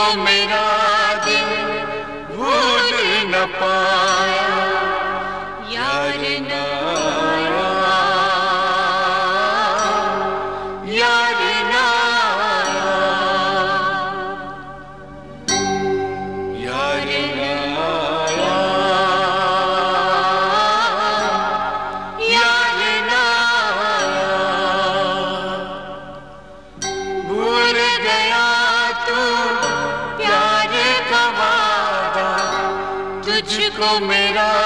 मेरा दिल भूल न पाया, यार ना आया, यार ना आया, यार ना आया, यार ना आया। भूल गया तू प्यार का वादा, तुझको मेरा